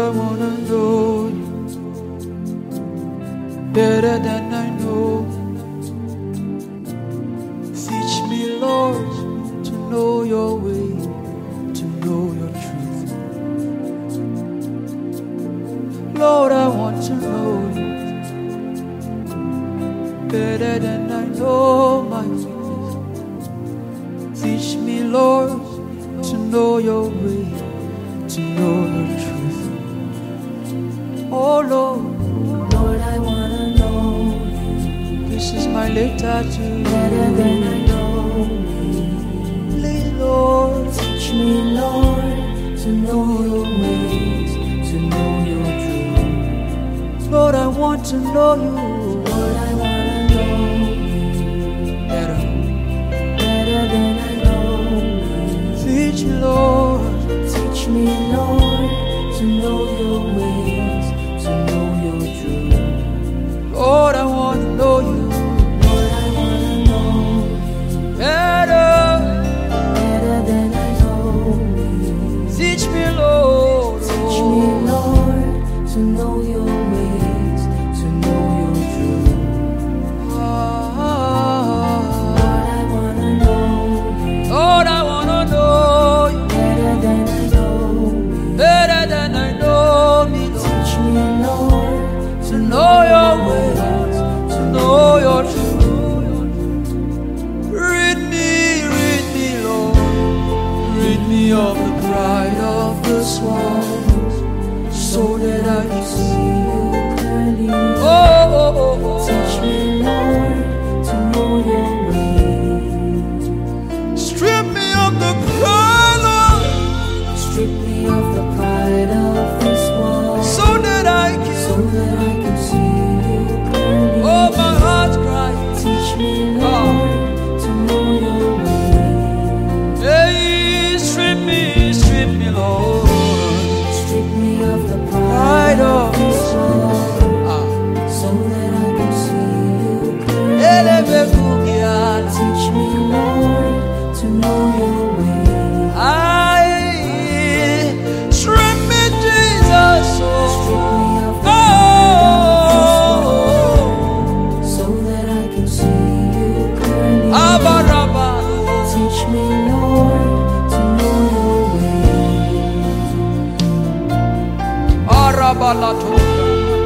I wanna know you better than I know. Teach me, Lord, to know your way, to know your truth. Lord, I want to know you better than I know my ways. Teach me, Lord, to know your way, to know your truth. Oh Lord, Lord, I wanna know you. This is my letter to you. Better than I know me. Please, Lord, Teach me, Lord, to know your ways, to know your truth. Lord, I want to know you. Lord, I wanna know you. Better. Better than I know me. Teach me, Lord. Teach me, Lord, to know your ways, to know your truth. Lord, I want to know you. Lord, I wanna know you. Better. Better than I know me. Teach me, Lord. Teach me, Lord, to know your ways, to know your truth. Lord, I wanna know you. Lord, I want to know you. Better than I know me. Better than I know me, Lord. Teach me, Lord, To know your ways, to know your truth. Rid me, Lord. Rid me of the pride of this world, so that I can see you. clearly. Oh. Teach me, Lord, to know your ways. Strip me of the pride, Lord, Strip me of the pride of this world, so that I so can. that I can see you clearly. Oh, my heart cries. Teach me, Lord, to know your ways. Hey, strip me, Lord. Strip me of the Pride pride of of this world, Ah. so that I can see you clearly. Elebebugiana. Teach me, Lord, to know your ways. Strip me, Jesus. Strip me of the Oh. so that I can see you clearly. Abaraba. Teach me, Lord, to know your ways. Arabalatoka.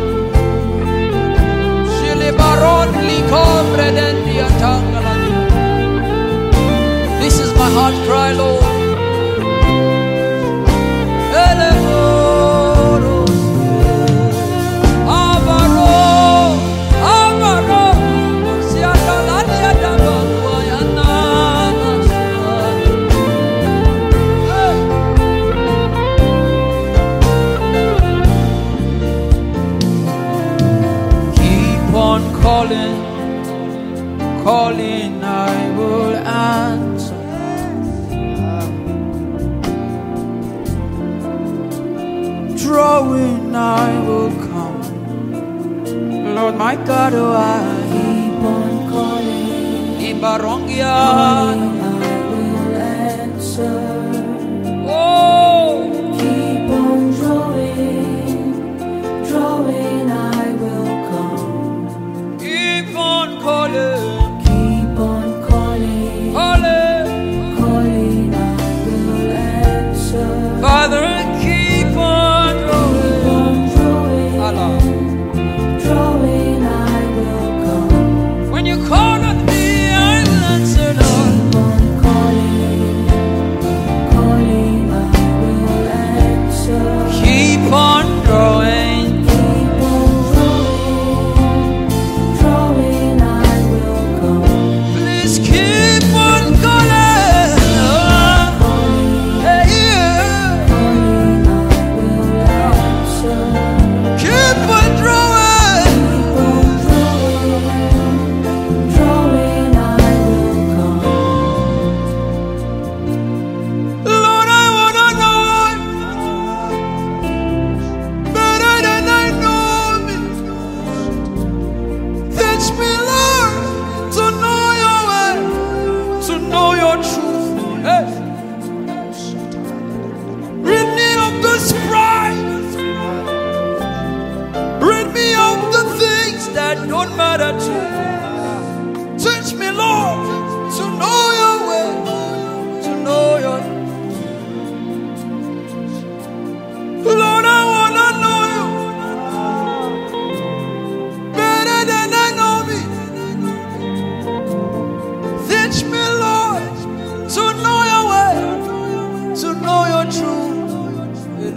Shilibaron likombre dendia tangalani. This is my heart cry, Lord. Eleboro. Abaro. Siakalani adabakwa yanana. Hey. Keep on calling, I will answer. Drawing, I will come. Lord, my God, oh, I Keep on calling, Ibarongia. I will answer. Oh, Keep on drawing, I will come. keep on calling, Keep on calling, I will answer. Father, keep on drawing. Allah. Drawing, I will come. When you call on me, I will answer, Lord. Keep on calling, I will answer. Keep on drawing. Keep on drawing, I will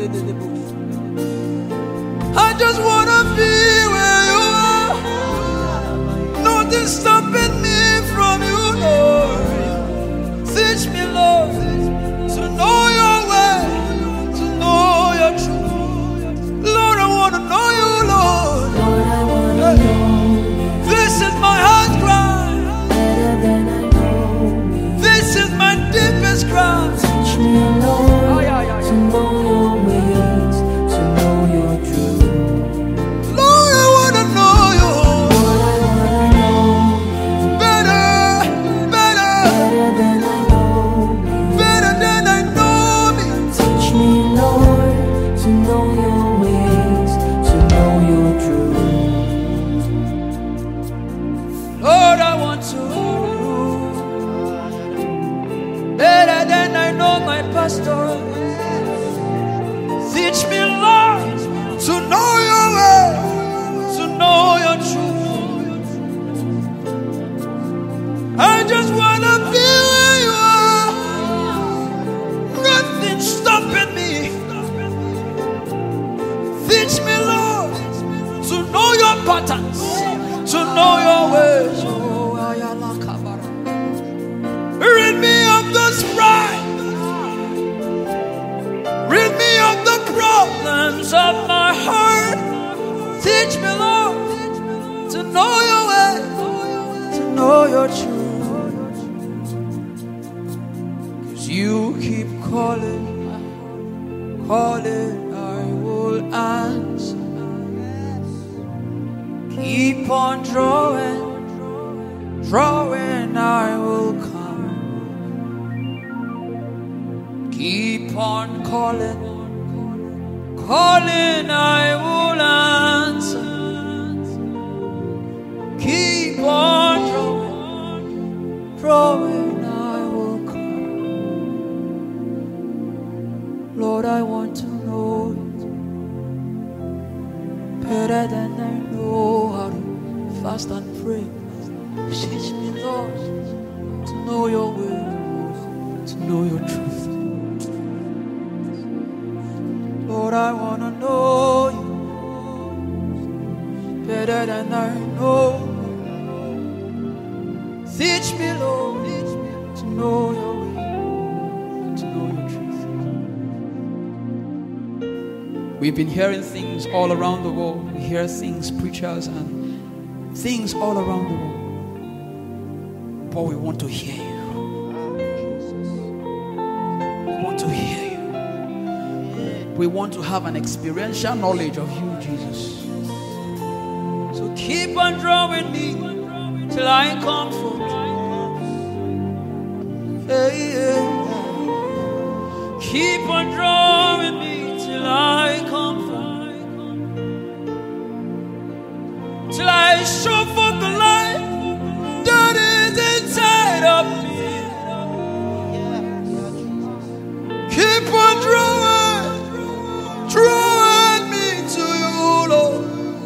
I just want to be where you are. Nothing stopping me from you, Lord. Teach me, Lord, to know your way, to know your truth. Lord, I want to know you, Lord. Lord, I want to know you. This is my heart cry. Better than I know me. This is my deepest cry. Teach me, Lord, to know your ways, to know your truth. Lord, I want to know you. Lord, I want to know you. Better, better, Better than I know me. better than I know me. Teach me, Lord, to know your ways, to know your truth. Lord, I want to better than I know my pastor. Teach me, Lord, to know your way, to know your truth. I just want to be where you are. Nothing stopping me. Teach me, Lord, to know your patterns, to know your ways. Oh, ayala kabara. Rid me of this pride. Rid me of the problems of my heart. Teach me, Lord, to know your way, to know your truth. 'Cause you keep calling, calling, I will answer. Keep on drawing, drawing, I will come. Keep on calling, calling, I will answer. Keep on drawing, drawing, I will come. Lord, I want to know you better than I know how to fast and pray. Teach me, Lord, to know your will, to know your truth. Lord, I want to know you better than I know. Teach me, Lord, to know your way, to know your truth. We've been hearing things all around the world. We hear things, preachers, and things all around the world. But we want to hear you. We want to hear you. We want to have an experiential knowledge of you, Jesus. So keep on drawing me till I come forth. Hey, yeah. Keep on drawing me till I come forth. Till I show forth the light that is inside of me. Keep on drawing, drawing me to you, Lord.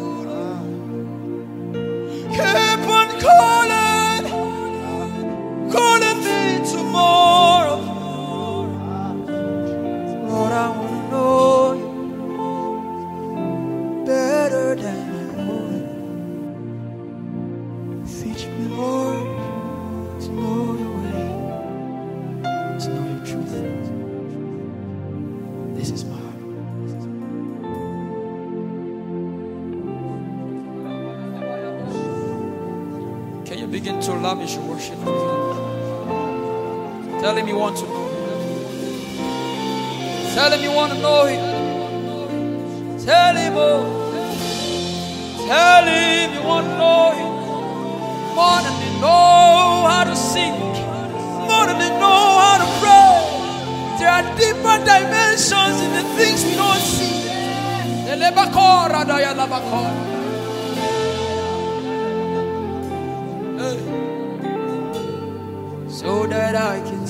Keep on calling, calling me tomorrow. Lord, I want to know you better than I know you. Teach me, Lord, to know your way, to know your truth. This is my heart. Can you begin to lavish your worship? Tell him you want to know him. Tell him you want to know him. Tell him, oh. Tell him you want to know him. More than they know how to sing, more than they know how to pray. There are deeper dimensions in the things we don't see. So that I can